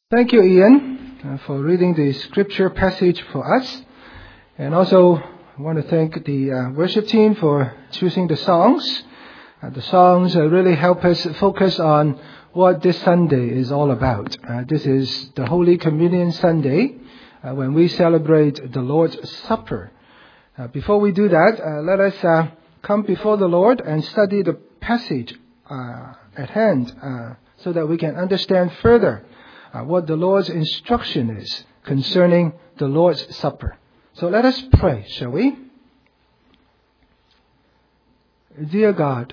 Thank you, Ian, for reading the scripture passage for us. And also, I want to thank the worship team for choosing the songs. The songs really help us focus on what this Sunday is all about. This is the Holy Communion Sunday, when we celebrate the Lord's Supper. Before we do that, let us come before the Lord and study the passage at hand so that we can understand further what the Lord's instruction is concerning the Lord's Supper. So let us pray, shall we? Dear God,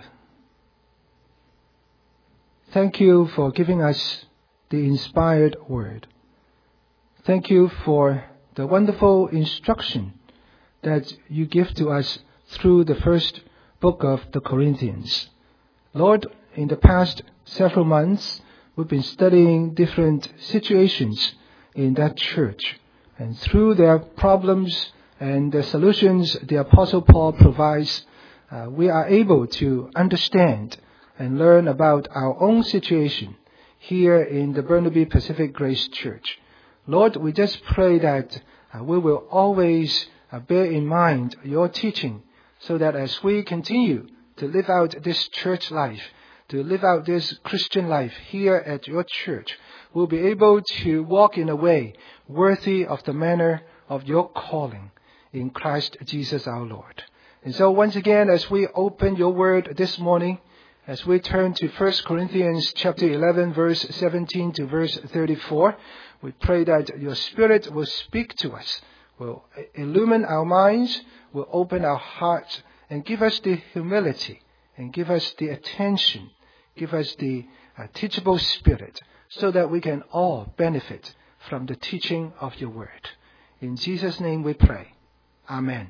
thank you for giving us the inspired word. Thank you for the wonderful instruction that you give to us through the first book of the Corinthians. Lord, in the past several months, we've been studying different situations in that church. And through their problems and the solutions the Apostle Paul provides, we are able to understand and learn about our own situation here in the Burnaby Pacific Grace Church. Lord, we just pray that we will always bear in mind your teaching so that as we continue to live out this church life, to live out this Christian life here at your church, we'll be able to walk in a way worthy of the manner of your calling in Christ Jesus our Lord. And so once again, as we open your word this morning, as we turn to 1 Corinthians chapter 11, verse 17 to verse 34, we pray that your Spirit will speak to us, will illumine our minds, will open our hearts, and give us the humility, and give us the attention, give us the teachable spirit, so that we can all benefit from the teaching of your word. In Jesus' name we pray. Amen.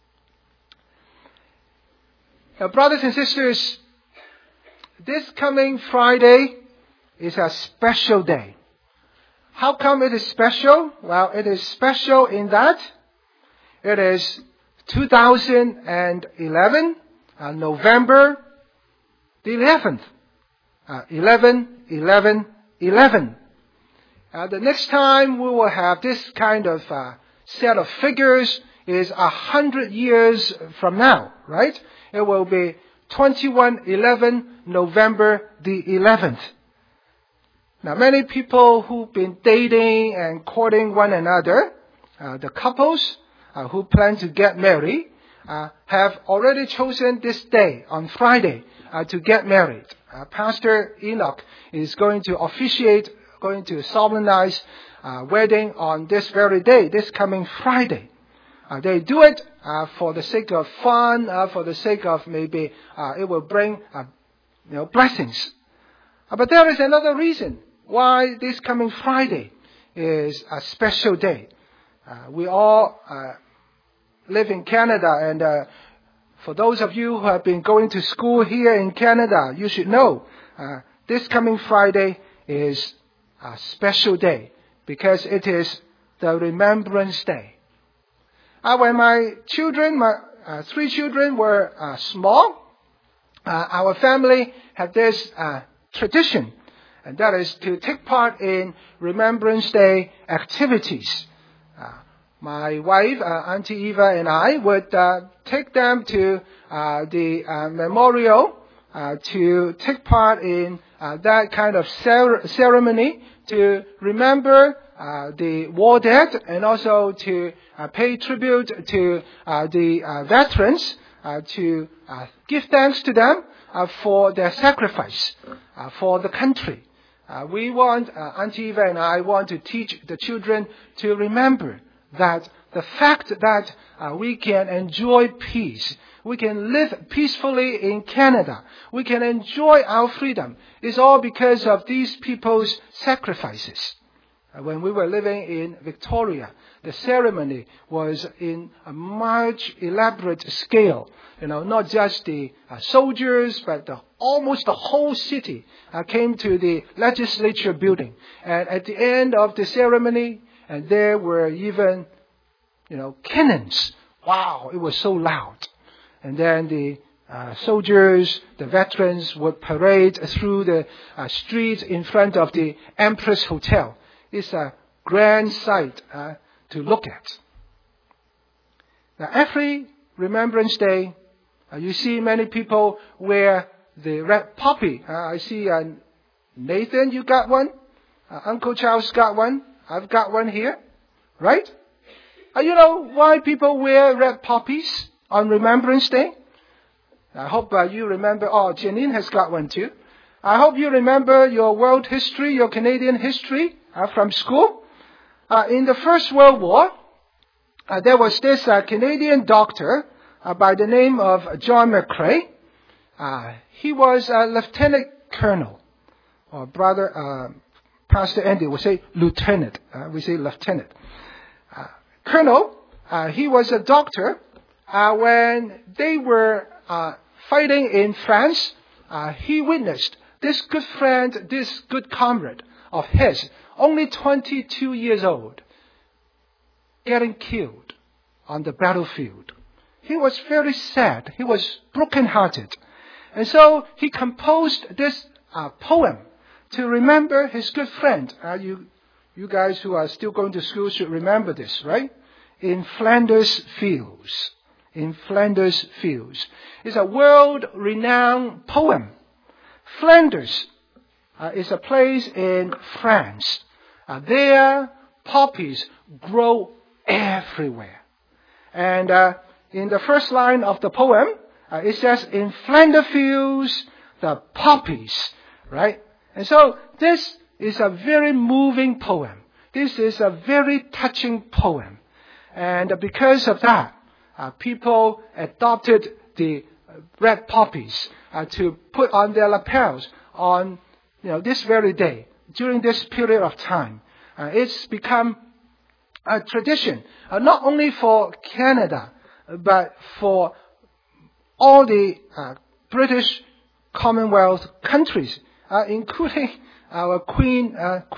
Now, brothers and sisters, this coming Friday is a special day. How come it is special? Well, it is special in that it is 2011, November the 11th. 11. The next time we will have this kind of set of figures is 100 years from now, right? It will be 21/11, November the 11th. Now, many people who've been dating and courting one another, the couples who plan to get married, have already chosen this day on Friday to get married. Pastor Enoch is going to officiate, going to solemnize wedding on this very day, this coming Friday. They do it for the sake of fun, for the sake of maybe it will bring blessings. But there is another reason why this coming Friday is a special day. We all live in Canada, and for those of you who have been going to school here in Canada, you should know this coming Friday is a special day because it is the Remembrance Day. When my three children were small, our family had this tradition, and that is to take part in Remembrance Day activities. My wife, Auntie Eva, and I would take them to the memorial to take part in that kind of ceremony to remember the war dead and also to pay tribute to the veterans, to give thanks to them for their sacrifice for the country. Auntie Eva and I want to teach the children to remember that the fact that we can enjoy peace, we can live peacefully in Canada, we can enjoy our freedom, is all because of these people's sacrifices. When we were living in Victoria, the ceremony was in a much elaborate scale. Not just the soldiers, but almost the whole city came to the legislature building. And at the end of the ceremony, and there were even, cannons. Wow, it was so loud. And then the soldiers, the veterans would parade through the streets in front of the Empress Hotel. It's a grand sight to look at. Now, every Remembrance Day, you see many people wear the red poppy. I see Nathan, you got one. Uncle Charles got one. I've got one here. Right? You know why people wear red poppies on Remembrance Day? I hope you remember. Oh, Janine has got one too. I hope you remember your world history, your Canadian history from school. In the First World War, there was this Canadian doctor by the name of John McCrae. He was a lieutenant colonel, or brother, Pastor Andy would say lieutenant. We say lieutenant. Colonel, he was a doctor. When they were fighting in France, he witnessed this good friend, this good comrade of his, only 22 years old, getting killed on the battlefield. He was very sad. He was brokenhearted. And so he composed this poem to remember his good friend. You guys who are still going to school should remember this, right? In Flanders Fields. In Flanders Fields. It's a world-renowned poem. Flanders is a place in France. There, poppies grow everywhere. And in the first line of the poem, it says, in Flanders Fields, the poppies, right? And so this is a very moving poem. This is a very touching poem. And because of that, people adopted the red poppies to put on their lapels on this very day, during this period of time. It's become a tradition, not only for Canada, but for all the British Commonwealth countries, including our Queen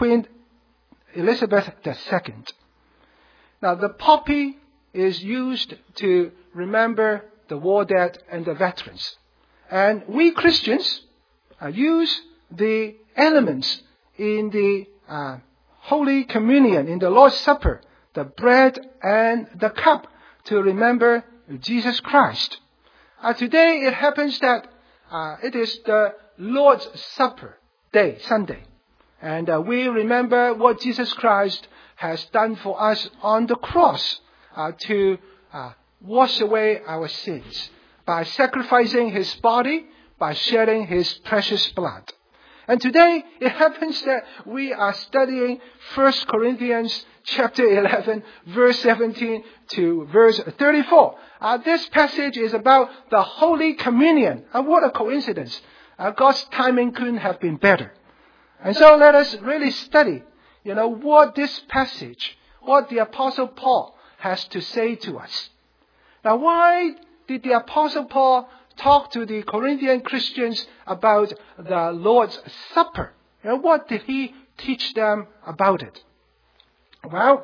Elizabeth II. Now, the poppy is used to remember the war dead and the veterans. And we Christians use the elements in the Holy Communion, in the Lord's Supper, the bread and the cup, to remember Jesus Christ. Today it happens that it is the Lord's Supper day, Sunday. And we remember what Jesus Christ has done for us on the cross to wash away our sins by sacrificing His body, by shedding His precious blood. And today it happens that we are studying 1 Corinthians chapter 11, verse 17 to verse 34. This passage is about the Holy Communion. What a coincidence. God's timing couldn't have been better. And so let us really study, what this passage, what the Apostle Paul has to say to us. Now, why did the Apostle Paul talk to the Corinthian Christians about the Lord's Supper? What did he teach them about it? Well,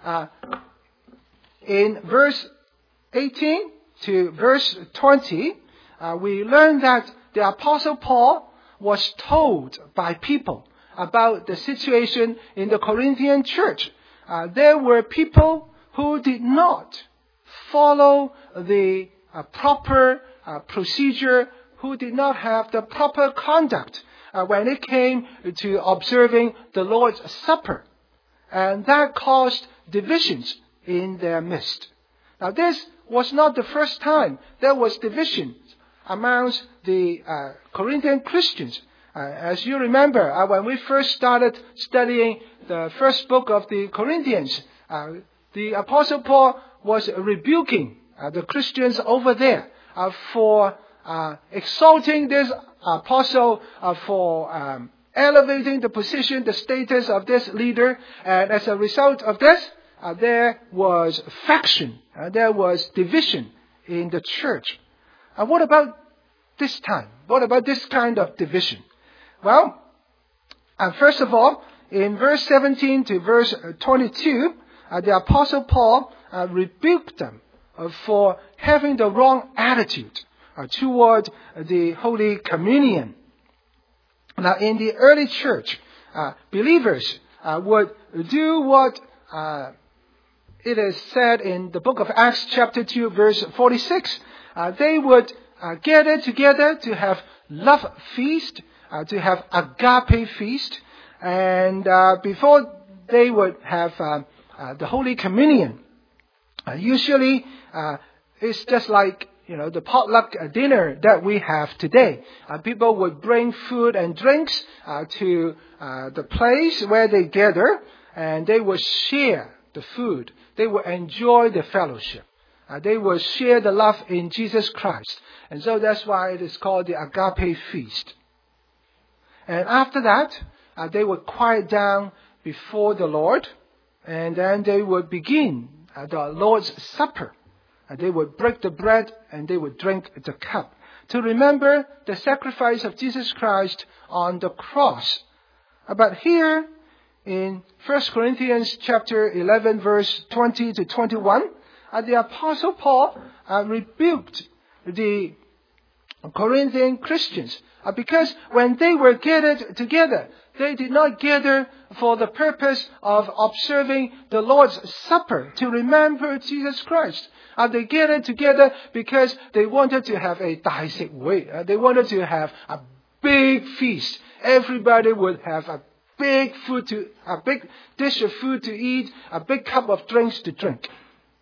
in verse 18 to verse 20, we learn that the Apostle Paul was told by people about the situation in the Corinthian church. There were people who did not follow the proper procedure, who did not have the proper conduct when it came to observing the Lord's Supper. And that caused divisions in their midst. Now, this was not the first time there was division amongst the Corinthian Christians. As you remember, when we first started studying the first book of the Corinthians, the Apostle Paul was rebuking the Christians over there for exalting this apostle, for elevating the position, the status of this leader. And as a result of this, there was faction, there was division in the church. What about this time? What about this kind of division? Well, first of all, in verse 17 to verse 22, the Apostle Paul rebuked them for having the wrong attitude toward the Holy Communion. Now, in the early church, believers would do what it is said in the book of Acts chapter 2 verse 46. They would gather together to have love feast, to have agape feast, and before they would have the Holy Communion. Usually it's just like the potluck dinner that we have today. People would bring food and drinks to the place where they gather, and they would share the food. They would enjoy the fellowship. They will share the love in Jesus Christ. And so that's why it is called the agape feast. And after that, they would quiet down before the Lord, and then they would begin the Lord's Supper. They would break the bread and they would drink the cup to remember the sacrifice of Jesus Christ on the cross. But here in 1 Corinthians chapter 11 verse 20 to 21, the Apostle Paul rebuked the Corinthian Christians because when they were gathered together, they did not gather for the purpose of observing the Lord's Supper to remember Jesus Christ. They gathered together because they wanted to have a 大食會. They wanted to have a big feast. Everybody would have a big dish of food to eat, a big cup of drinks to drink.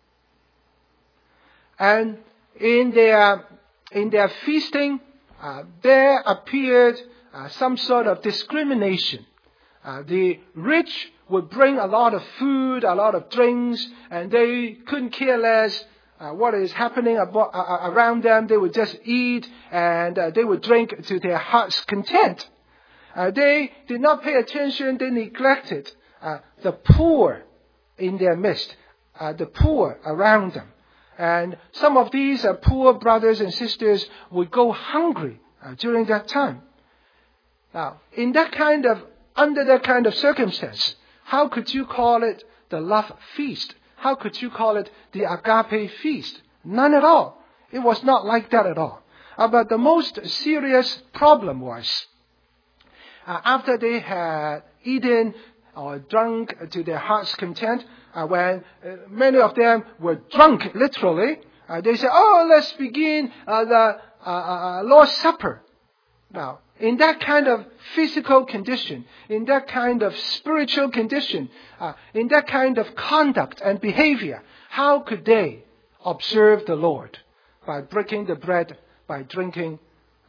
And in their feasting, there appeared some sort of discrimination. The rich would bring a lot of food, a lot of drinks, and they couldn't care less what is happening around them. They would just eat and they would drink to their heart's content. They did not pay attention. They neglected the poor in their midst, the poor around them. And some of these poor brothers and sisters would go hungry during that time. Now, under that kind of circumstance, how could you call it the love feast? How could you call it the agape feast? None at all. It was not like that at all. But the most serious problem was, after they had eaten or drunk to their heart's content, when many of them were drunk, literally, they said, let's begin the Lord's Supper. Now, in that kind of physical condition, in that kind of spiritual condition, in that kind of conduct and behavior, how could they observe the Lord? By breaking the bread, by drinking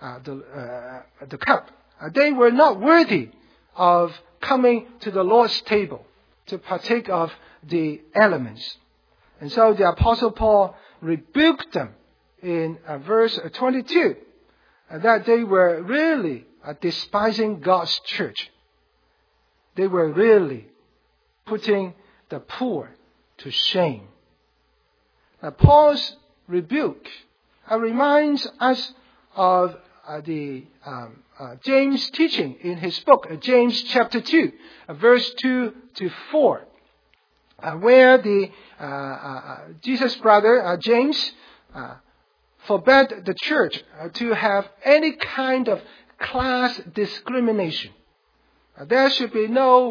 the cup. They were not worthy of coming to the Lord's table to partake of the elements. And so the Apostle Paul rebuked them in verse 22 that they were really despising God's church. They were really putting the poor to shame. Now, Paul's rebuke reminds us of the James teaching in his book, James chapter 2, verse 2 to 4, where the Jesus brother, James, forbade the church to have any kind of class discrimination. There should be no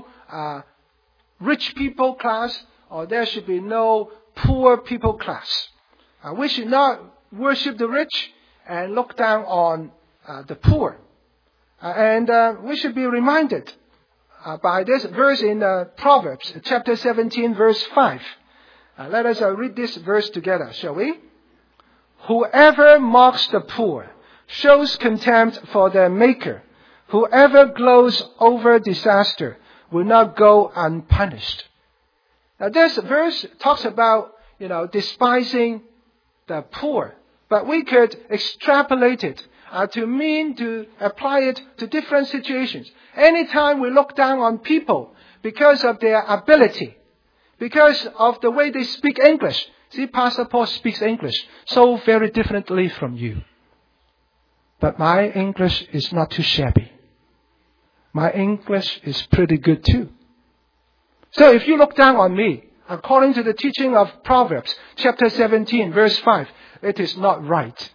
rich people class, or there should be no poor people class. We should not worship the rich and look down on the poor. And we should be reminded by this verse in Proverbs chapter 17 verse 5. Let us read this verse together, shall we? Whoever mocks the poor shows contempt for their maker. Whoever gloats over disaster will not go unpunished. Now this verse talks about, despising the poor. But we could extrapolate it to apply it to different situations. Anytime we look down on people because of their ability, because of the way they speak English. See, Pastor Paul speaks English so very differently from you. But my English is not too shabby. My English is pretty good too. So if you look down on me, according to the teaching of Proverbs chapter 17 verse 5, it is not right.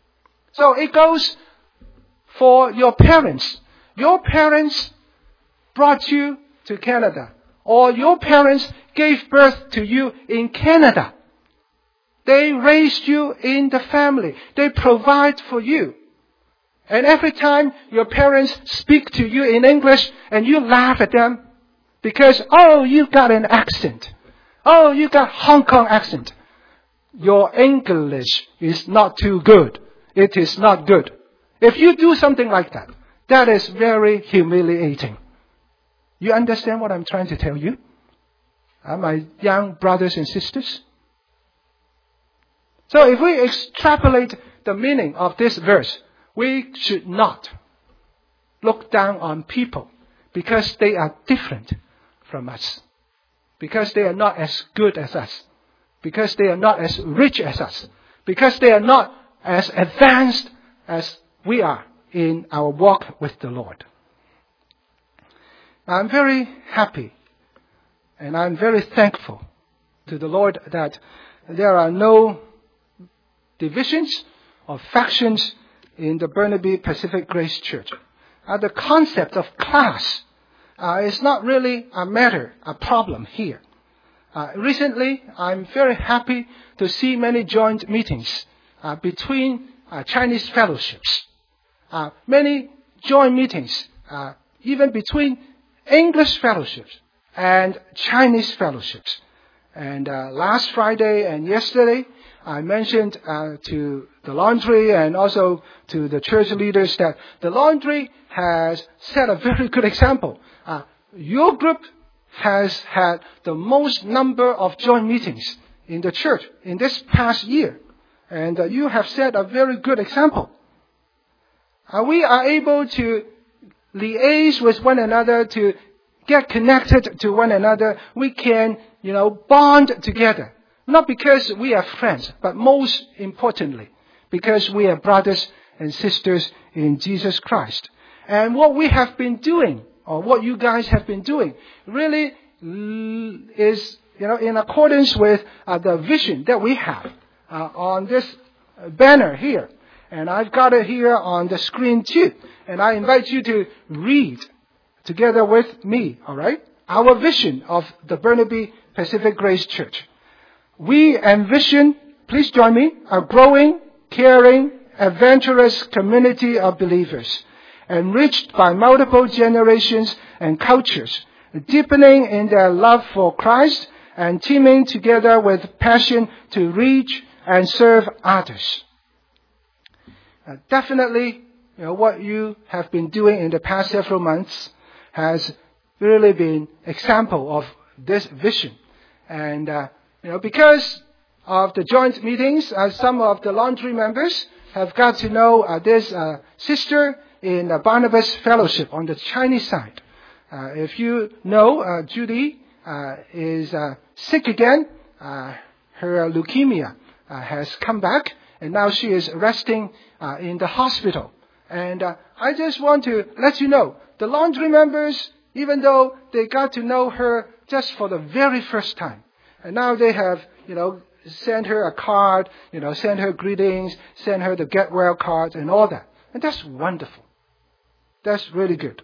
So it goes for your parents. Your parents brought you to Canada, or your parents gave birth to you in Canada. They raised you in the family. They provide for you. And every time your parents speak to you in English and you laugh at them because, oh, you got an accent. Oh, you got Hong Kong accent. Your English is not too good. It is not good. If you do something like that, that is very humiliating. You understand what I'm trying to tell you? My young brothers and sisters? So if we extrapolate the meaning of this verse, we should not look down on people because they are different from us. Because they are not as good as us. Because they are not as rich as us. Because they are not as advanced as we are in our walk with the Lord. I'm very happy and I'm very thankful to the Lord that there are no divisions or factions in the Burnaby Pacific Grace Church. The concept of class is not really a problem here. Recently, I'm very happy to see many joint meetings between Chinese fellowships. Many joint meetings, even between English fellowships and Chinese fellowships. And last Friday and yesterday, I mentioned to the laundry and also to the church leaders that the laundry has set a very good example. Your group has had the most number of joint meetings in the church in this past year. And you have set a very good example. We are able to liaise with one another, to get connected to one another. We can, bond together. Not because we are friends, but most importantly, because we are brothers and sisters in Jesus Christ. And what we have been doing, or what you guys have been doing, really is, in accordance with the vision that we have on this banner here. And I've got it here on the screen too. And I invite you to read together with me, all right? Our vision of the Burnaby Pacific Grace Church. We envision, please join me, a growing, caring, adventurous community of believers, enriched by multiple generations and cultures, deepening in their love for Christ and teaming together with passion to reach and serve others. Definitely, what you have been doing in the past several months has really been example of this vision. And, because of the joint meetings, some of the laundry members have got to know this sister in Barnabas Fellowship on the Chinese side. If you know, Judy is sick again. Her leukemia has come back, and now she is resting in the hospital. And I just want to let you know, the laundry members, even though they got to know her just for the very first time, and now they have, sent her a card, send her greetings, send her the get well cards and all that. And that's wonderful. That's really good.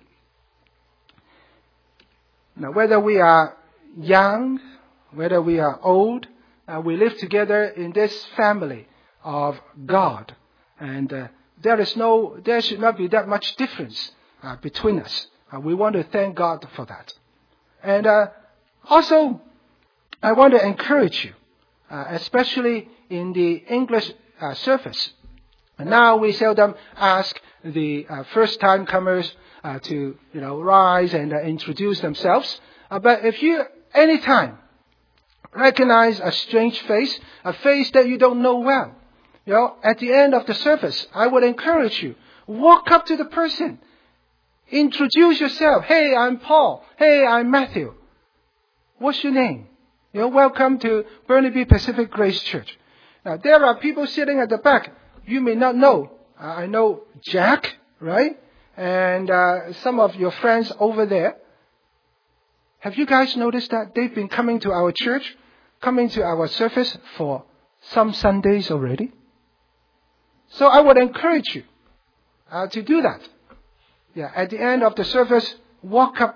Now, whether we are young, whether we are old, we live together in this family of God. And there should not be that much difference between us. We want to thank God for that. And also, I want to encourage you, especially in the English service. And now we seldom ask the first-time comers to, rise and introduce themselves. But if you, anytime, recognize a strange face, a face that you don't know well, at the end of the service, I would encourage you, walk up to the person, introduce yourself. Hey, I'm Paul. Hey, I'm Matthew. What's your name? Welcome to Burnaby Pacific Grace Church. Now, there are people sitting at the back you may not know. I know Jack, right? And some of your friends over there. Have you guys noticed that they've been coming to our church, coming to our service for some Sundays already? So I would encourage you to do that. At the end of the service, walk up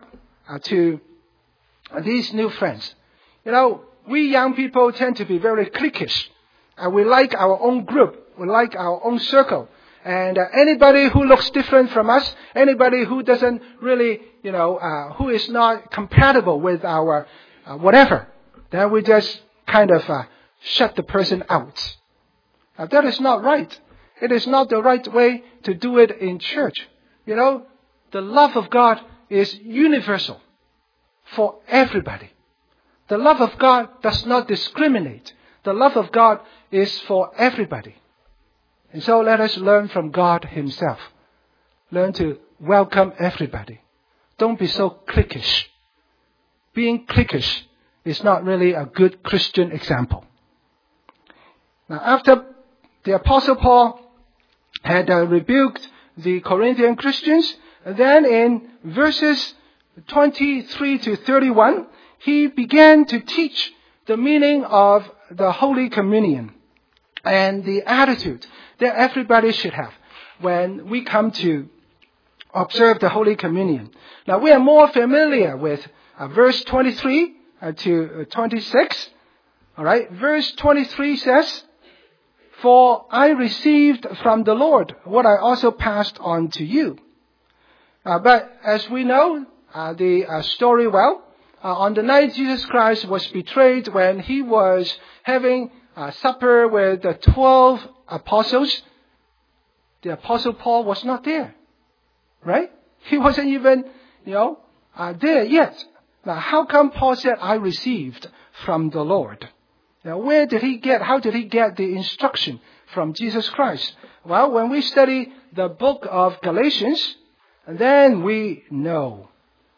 to these new friends. We young people tend to be very cliquish. We like our own group. We like our own circle. And anybody who looks different from us, anybody who doesn't really, who is not compatible with our whatever, then we just kind of shut the person out. That is not right. It is not the right way to do it in church. The love of God is universal for everybody. The love of God does not discriminate. The love of God is for everybody. And so let us learn from God Himself. Learn to welcome everybody. Don't be so cliquish. Being cliquish is not really a good Christian example. Now, after the Apostle Paul had rebuked the Corinthian Christians, then in verses 23 to 31, he began to teach the meaning of the Holy Communion and the attitude that everybody should have when we come to observe the Holy Communion. Now, we are more familiar with verse 23 to 26. All right, verse 23 says, "For I received from the Lord what I also passed on to you." But as we know the story well, on the night Jesus Christ was betrayed, when He was having supper with the 12 apostles, the Apostle Paul was not there. Right? He wasn't even, there yet. Now, how come Paul said, "I received from the Lord"? Now, how did he get the instruction from Jesus Christ? Well, when we study the book of Galatians, then we know.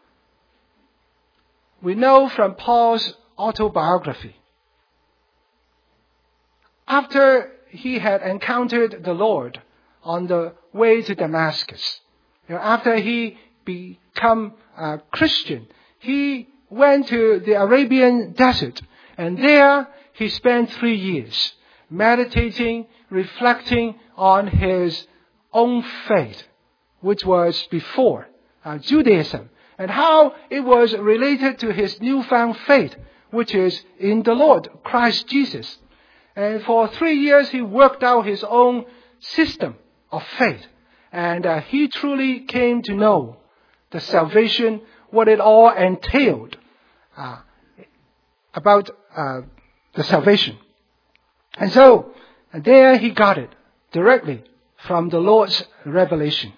We know from Paul's autobiography. After he had encountered the Lord on the way to Damascus, after he became a Christian, he went to the Arabian desert, and there he spent 3 years meditating, reflecting on his own faith, which was before Judaism, and how it was related to his newfound faith, which is in the Lord, Christ Jesus. And for 3 years he worked out his own system of faith. And he truly came to know the salvation, what it all entailed about the salvation. And so there he got it directly from the Lord's revelation.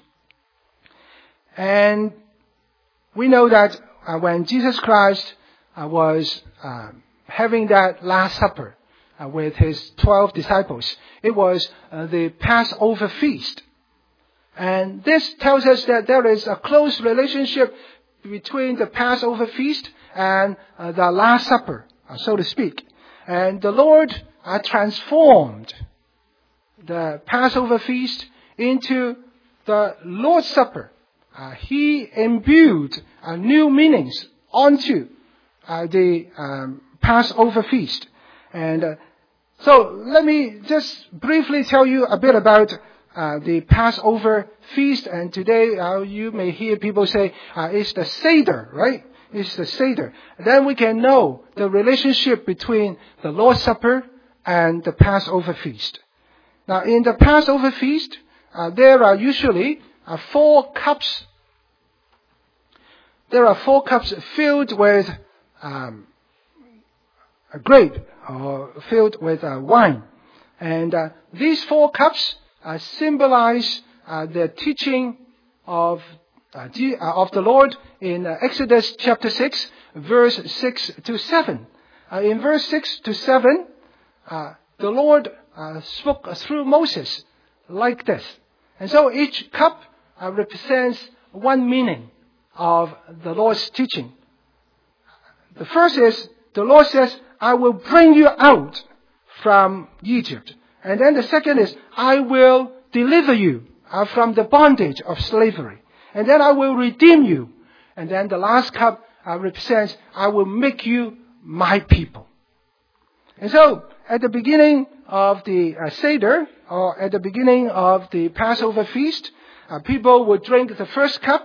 And we know that when Jesus Christ was having that Last Supper with His 12 disciples, it was the Passover feast. And this tells us that there is a close relationship between the Passover feast and the Last Supper, so to speak. And the Lord transformed the Passover feast into the Lord's Supper. He imbued new meanings onto the Passover feast. And so let me just briefly tell you a bit about the Passover feast. And today you may hear people say it's the Seder, right? It's the Seder. Then we can know the relationship between the Lord's Supper and the Passover feast. Now, in the Passover feast, there are usually 4 cups. There are 4 cups filled with a grape or filled with wine. And these 4 cups symbolize the teaching of the Lord in Exodus chapter 6, verse 6 to 7. In verse 6 to 7, the Lord spoke through Moses like this. And so each cup represents one meaning of the Lord's teaching. The first is, the Lord says, "I will bring you out from Egypt." And then the second is, "I will deliver you from the bondage of slavery. And then I will redeem you." And then the last cup represents, "I will make you my people." And so, at the beginning of the Seder, or at the beginning of the Passover feast, people would drink the first cup,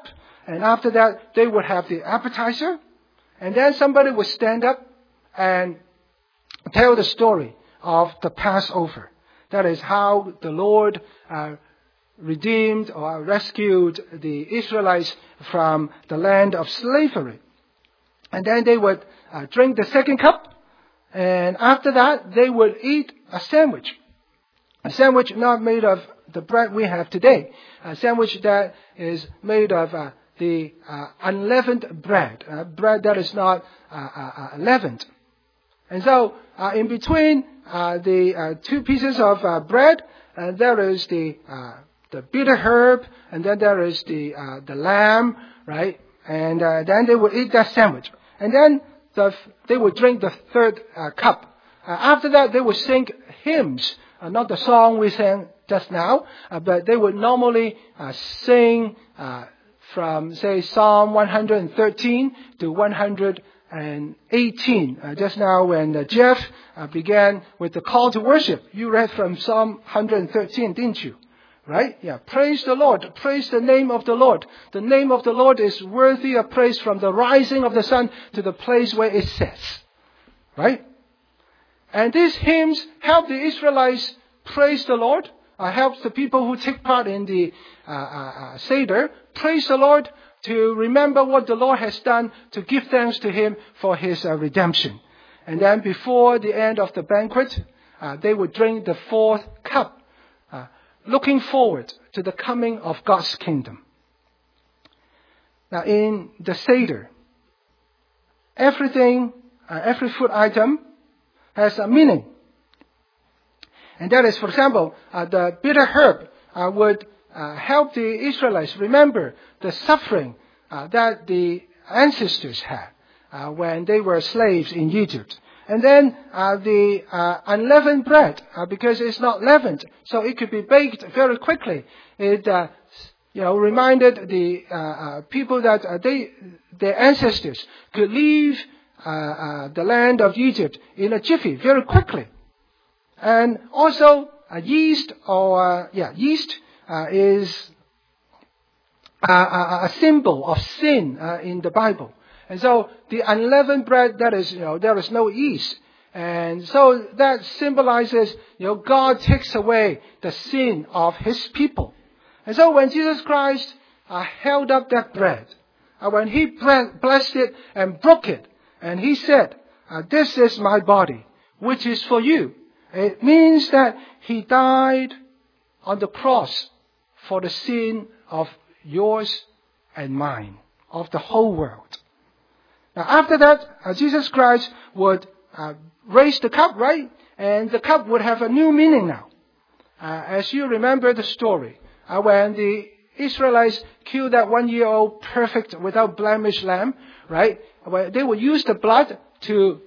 And after that, they would have the appetizer. And then somebody would stand up and tell the story of the Passover. That is how the Lord redeemed or rescued the Israelites from the land of slavery. And then they would drink the second cup. And after that, they would eat a sandwich. A sandwich not made of the bread we have today. A sandwich that is made of the unleavened bread. Bread that is not leavened. And so, in between the two pieces of bread, there is the bitter herb, and then there is the lamb, right? And then they would eat that sandwich. And then they would drink the third cup. After that, they would sing hymns, not the song we sang just now, but they would normally sing from, say, Psalm 113 to 118. Just now when Jeff began with the call to worship, you read from Psalm 113, didn't you? Right? Yeah. Praise the Lord. Praise the name of the Lord. The name of the Lord is worthy of praise from the rising of the sun to the place where it sets. Right? And these hymns help the Israelites praise the Lord. Helps the people who take part in the Seder praise the Lord, to remember what the Lord has done, to give thanks to Him for His redemption. And then before the end of the banquet, they would drink the fourth cup, looking forward to the coming of God's kingdom. Now in the Seder, every food item has a meaning. And that is, for example, the bitter herb would help the Israelites remember the suffering that the ancestors had when they were slaves in Egypt. And then the unleavened bread, because it's not leavened, so it could be baked very quickly. It reminded the people that their ancestors could leave the land of Egypt in a jiffy, very quickly. And also yeast is a symbol of sin in the Bible. And so the unleavened bread, that is, there is no yeast. And so that symbolizes, God takes away the sin of His people. And so when Jesus Christ held up that bread, when He blessed it and broke it, and He said, this is my body, which is for you. It means that He died on the cross for the sin of yours and mine, of the whole world. Now after that, Jesus Christ would raise the cup, right? And the cup would have a new meaning now. As you remember the story, when the Israelites killed that 1-year-old perfect, without blemish lamb, right? Where they would use the blood to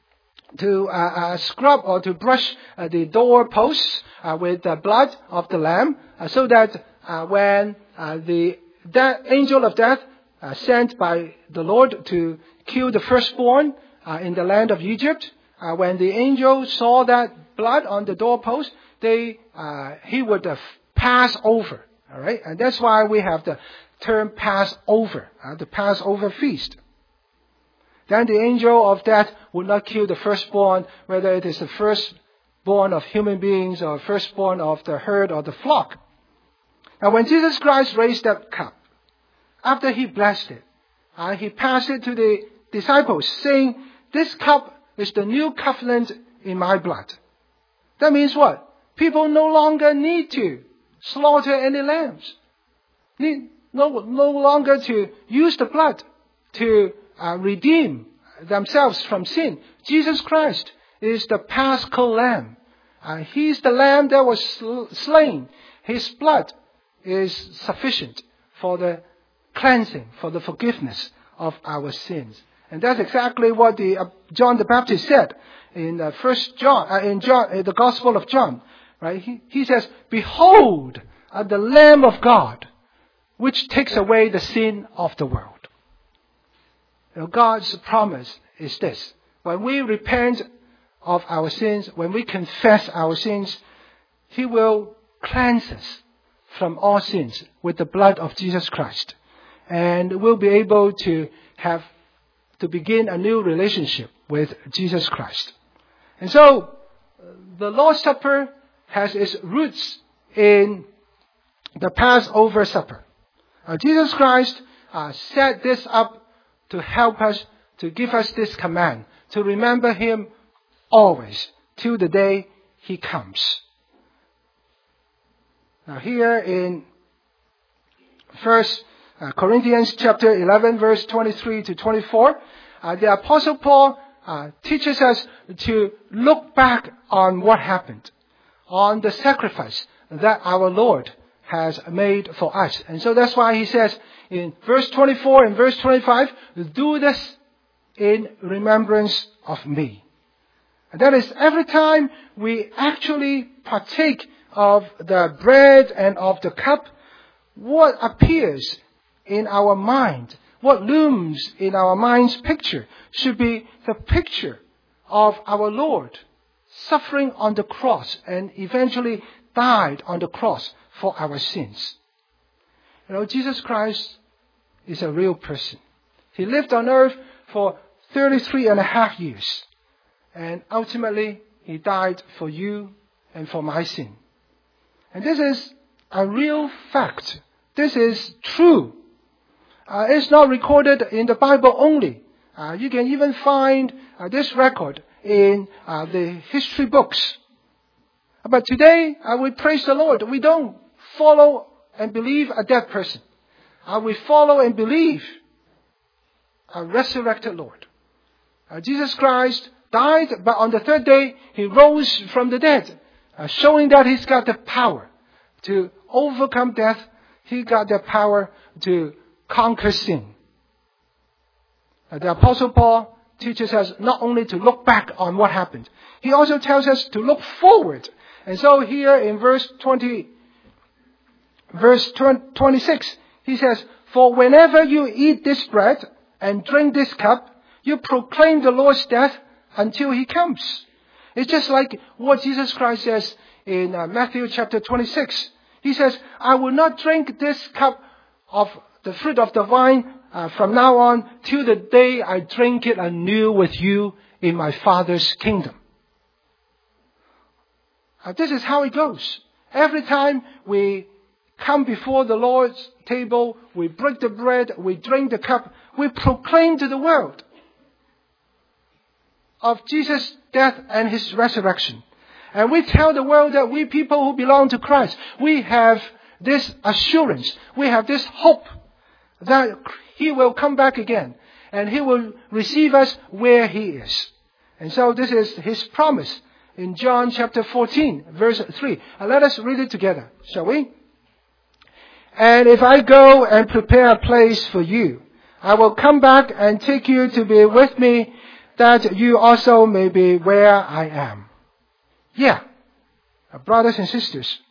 scrub or to brush the doorposts with the blood of the lamb, so that when that angel of death sent by the Lord to kill the firstborn in the land of Egypt, when the angel saw that blood on the doorpost, he would pass over. All right, and that's why we have the term Passover, the Passover feast. Then the angel of death would not kill the firstborn, whether it is the firstborn of human beings or firstborn of the herd or the flock. Now when Jesus Christ raised that cup, after He blessed it, He passed it to the disciples, saying, this cup is the new covenant in my blood. That means what? People no longer need to slaughter any lambs. Need no longer to use the blood to redeem themselves from sin. Jesus Christ is the Paschal Lamb. He's the Lamb that was slain. His blood is sufficient for the cleansing, for the forgiveness of our sins. And that's exactly what John the Baptist said in the Gospel of John. Right? He says, behold, the Lamb of God, which takes away the sin of the world. God's promise is this. When we repent of our sins, when we confess our sins, He will cleanse us from all sins with the blood of Jesus Christ. and we'll be able to begin a new relationship with Jesus Christ. And so, the Lord's Supper has its roots in the Passover supper. Jesus Christ set this up to help us, to give us this command, to remember Him always, till the day He comes. Now here in 1 Corinthians chapter 11, verse 23 to 24, the Apostle Paul teaches us to look back on what happened, on the sacrifice that our Lord has made for us. And so that's why he says in verse 24 and verse 25, do this in remembrance of me. And that is every time we actually partake of the bread and of the cup, what appears in our mind, what looms in our mind's picture should be the picture of our Lord suffering on the cross and eventually died on the cross for our sins. Jesus Christ is a real person. He lived on earth for 33.5 years. And ultimately, He died for you and for my sin. And this is a real fact. This is true. It's not recorded in the Bible only. You can even find this record in the history books. But today, we praise the Lord. We don't follow and believe a dead person. We follow and believe a resurrected Lord. Jesus Christ died, but on the third day, He rose from the dead, showing that He's got the power to overcome death. He got the power to conquer sin. The Apostle Paul teaches us not only to look back on what happened, he also tells us to look forward. And so here in verse 26, he says, for whenever you eat this bread and drink this cup, you proclaim the Lord's death until He comes. It's just like what Jesus Christ says in Matthew chapter 26. He says, I will not drink this cup of the fruit of the vine from now on till the day I drink it anew with you in my Father's kingdom. This is how it goes. Every time we come before the Lord's table, we break the bread, we drink the cup, we proclaim to the world of Jesus' death and His resurrection. And we tell the world that we people who belong to Christ, we have this assurance, we have this hope that He will come back again and He will receive us where He is. And so this is His promise in John chapter 14, verse 3. Let us read it together, shall we? And if I go and prepare a place for you, I will come back and take you to be with me, that you also may be where I am. Yeah, brothers and sisters,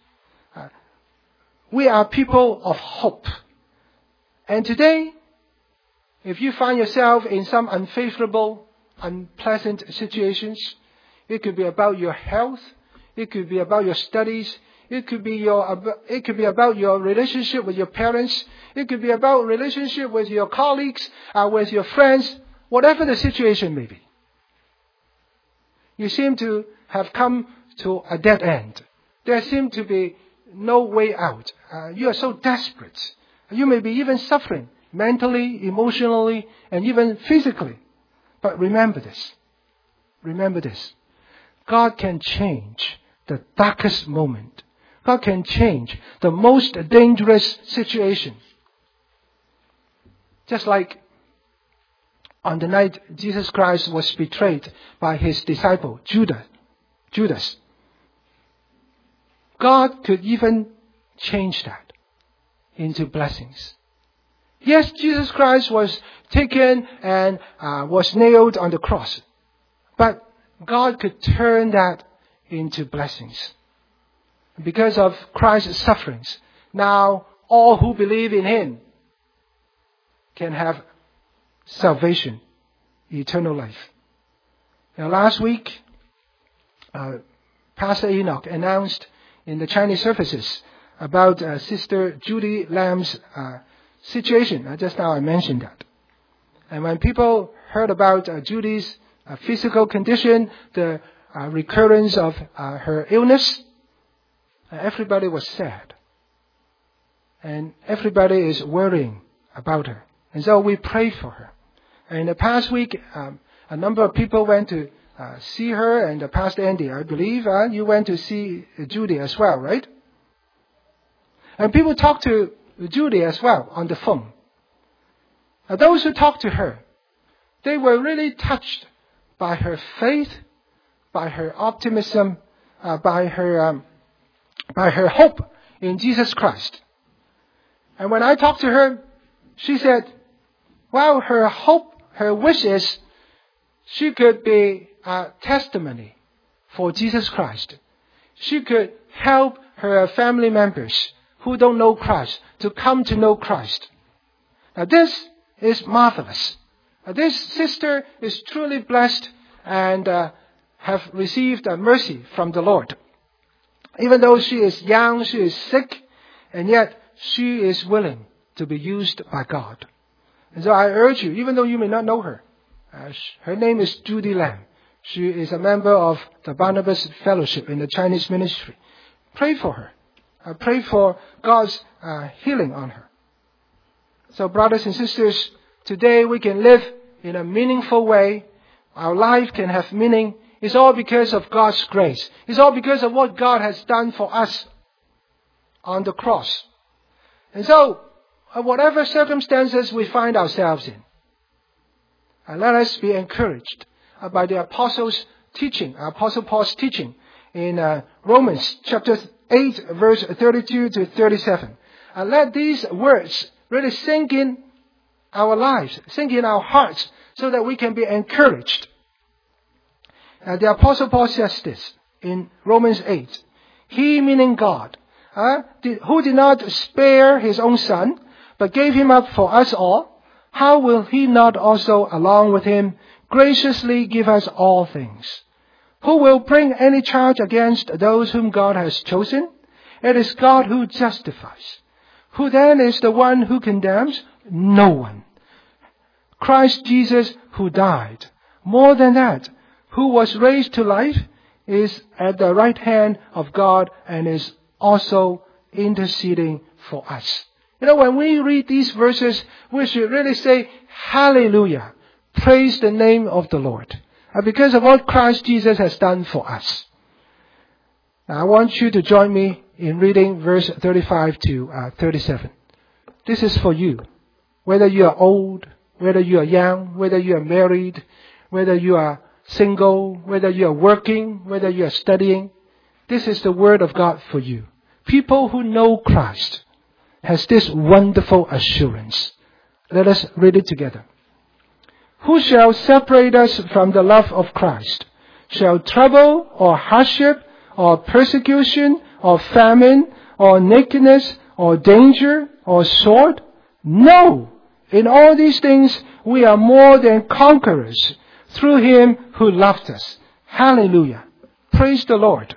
we are people of hope. And today, if you find yourself in some unfavorable, unpleasant situations, it could be about your health, it could be about your studies, it could be about your relationship with your parents, it could be about relationship with your colleagues, with your friends, whatever the situation may be. You seem to have come to a dead end. There seems to be no way out. You are so desperate. You may be even suffering mentally, emotionally, and even physically. But remember this. Remember this. God can change the darkest moment. God can change the most dangerous situation. Just like on the night Jesus Christ was betrayed by His disciple, Judas. God could even change that into blessings. Yes, Jesus Christ was taken and was nailed on the cross. But God could turn that into blessings. Because of Christ's sufferings, now all who believe in Him can have salvation, eternal life. Now last week, Pastor Enoch announced in the Chinese services about Sister Judy Lamb's situation. Just now I mentioned that. And when people heard about Judy's physical condition, the recurrence of her illness, everybody was sad. And everybody is worrying about her. And so we pray for her. And in the past week, a number of people went to see her, and Pastor Andy, I believe you went to see Judy as well, right? And people talked to Judy as well on the phone. Those who talked to her, they were really touched by her faith, by her optimism, by her hope in Jesus Christ. And when I talked to her, she said, well, her hope, her wish is she could be a testimony for Jesus Christ. She could help her family members who don't know Christ to come to know Christ. Now this is marvelous. This sister is truly blessed and have received mercy from the Lord. Even though she is young, she is sick, and yet she is willing to be used by God. And so I urge you, even though you may not know her, her name is Judy Lam. She is a member of the Barnabas Fellowship in the Chinese ministry. Pray for her. Pray for God's healing on her. So brothers and sisters, today we can live in a meaningful way. Our life can have meaning. It's all because of God's grace. It's all because of what God has done for us on the cross. And so, whatever circumstances we find ourselves in, let us be encouraged by the Apostles' teaching, Apostle Paul's teaching in Romans chapter 8, verse 32 to 37. Let these words really sink in our lives, sink in our hearts, so that we can be encouraged. The Apostle Paul says this in Romans 8. He, meaning God, who did not spare his own Son, but gave him up for us all, how will he not also, along with him, graciously give us all things? Who will bring any charge against those whom God has chosen? It is God who justifies. Who then is the one who condemns? No one. Christ Jesus, who died. More than that, who was raised to life, is at the right hand of God and is also interceding for us. When we read these verses, we should really say, hallelujah, praise the name of the Lord, because of what Christ Jesus has done for us. Now, I want you to join me in reading verse 35 to 37. This is for you. Whether you are old, whether you are young, whether you are married, whether you are single, whether you are working, whether you are studying, this is the word of God for you. People who know Christ has this wonderful assurance. Let us read it together. Who shall separate us from the love of Christ? Shall trouble or hardship or persecution or famine or nakedness or danger or sword? No! In all these things we are more than conquerors through Him who loved us. Hallelujah. Praise the Lord.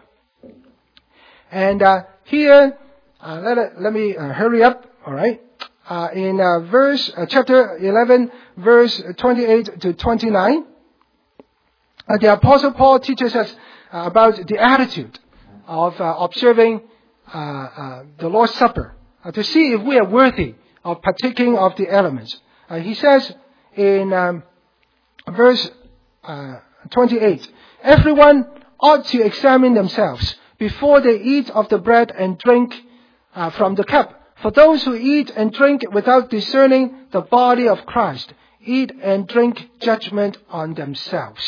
And here, let me hurry up, all right? In chapter 11, verse 28 to 29, the Apostle Paul teaches us about the attitude of observing the Lord's Supper to see if we are worthy of partaking of the elements. He says in verse 28, everyone ought to examine themselves before they eat of the bread and drink from the cup. For those who eat and drink without discerning the body of Christ, eat and drink judgment on themselves.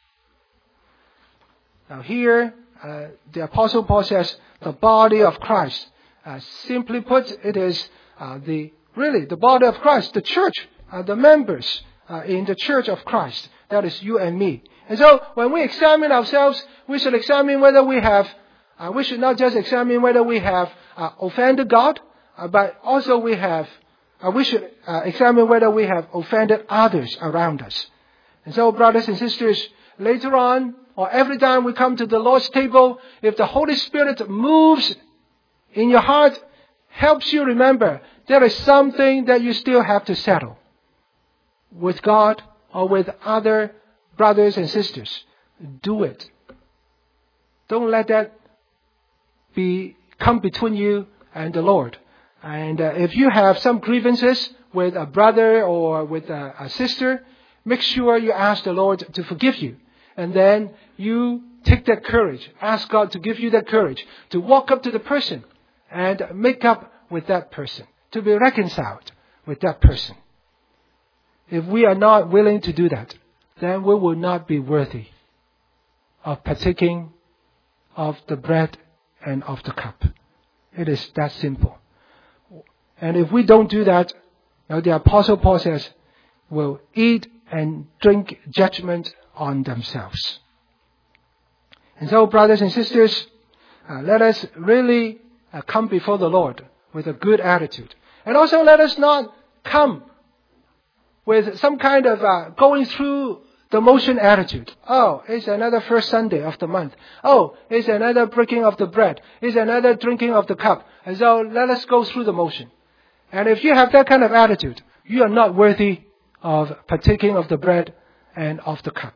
Now here, the Apostle Paul says the body of Christ. Simply put, it is the body of Christ, the church, the members in the church of Christ. That is you and me. And so when we examine ourselves, we should examine whether we have, we should not just examine whether we have offended God, but also we should examine whether we have offended others around us. And so, brothers and sisters, later on, or every time we come to the Lord's table, if the Holy Spirit moves in your heart helps you remember there is something that you still have to settle with God or with other brothers and sisters, do it. Don't let that come between you and the Lord. And if you have some grievances with a brother or with a sister, make sure you ask the Lord to forgive you. And then you take that courage. Ask God to give you that courage to walk up to the person and make up with that person, to be reconciled with that person. If we are not willing to do that, then we will not be worthy of partaking of the bread and of the cup. It is that simple. And if we don't do that, the Apostle Paul says, will eat and drink judgment on themselves. And so, brothers and sisters, let us really come before the Lord with a good attitude. And also let us not come with some kind of going through the motion attitude. Oh, it's another first Sunday of the month. Oh, it's another breaking of the bread. It's another drinking of the cup. And so let us go through the motion. And if you have that kind of attitude, you are not worthy of partaking of the bread and of the cup.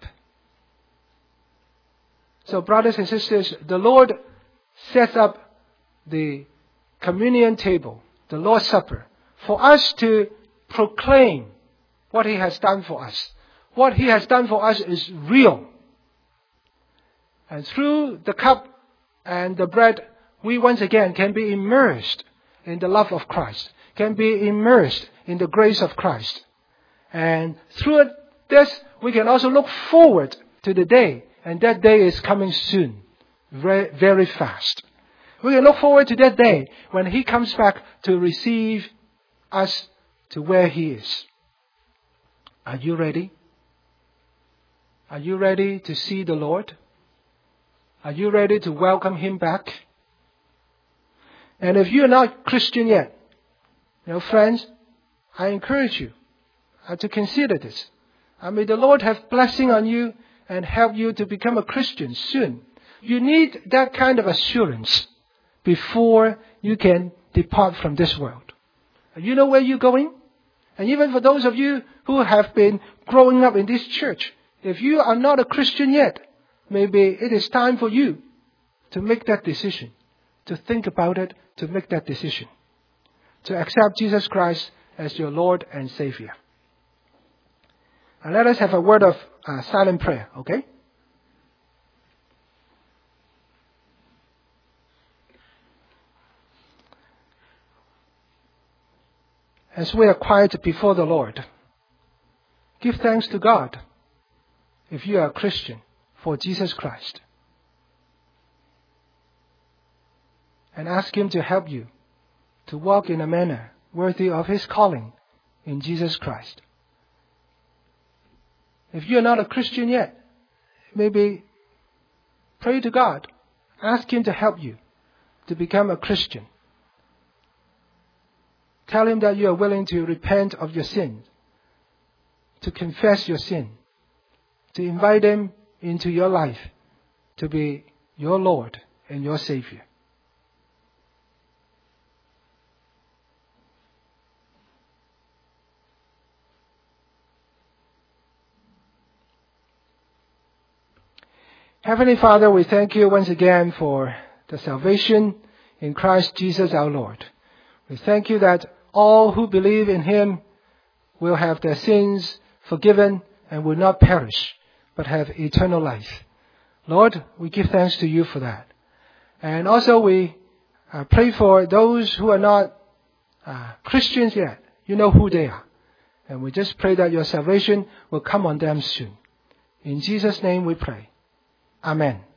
So brothers and sisters, the Lord sets up the communion table, the Lord's Supper, for us to proclaim what He has done for us. What He has done for us is real. And through the cup and the bread, we once again can be immersed in the love of Christ, can be immersed in the grace of Christ. And through this, we can also look forward to the day, and that day is coming soon, very, very fast. We can look forward to that day when He comes back to receive us to where He is. Are you ready? Are you ready to see the Lord? Are you ready to welcome Him back? And if you're not Christian yet, friends, I encourage you to consider this. May the Lord have blessing on you and help you to become a Christian soon. You need that kind of assurance before you can depart from this world. You know where you're going? And even for those of you who have been growing up in this church, if you are not a Christian yet, maybe it is time for you to make that decision, to think about it, to make that decision, to accept Jesus Christ as your Lord and Savior. And let us have a word of silent prayer, okay? As we are quiet before the Lord, give thanks to God if you are a Christian for Jesus Christ. And ask Him to help you to walk in a manner worthy of His calling in Jesus Christ. If you are not a Christian yet, maybe pray to God. Ask Him to help you to become a Christian. Tell Him that you are willing to repent of your sin, to confess your sin, to invite Him into your life to be your Lord and your Savior. Heavenly Father, we thank You once again for the salvation in Christ Jesus our Lord. We thank You that all who believe in Him will have their sins forgiven and will not perish, but have eternal life. Lord, we give thanks to You for that. And also we pray for those who are not Christians yet. You know who they are. And we just pray that Your salvation will come on them soon. In Jesus' name we pray. Amen.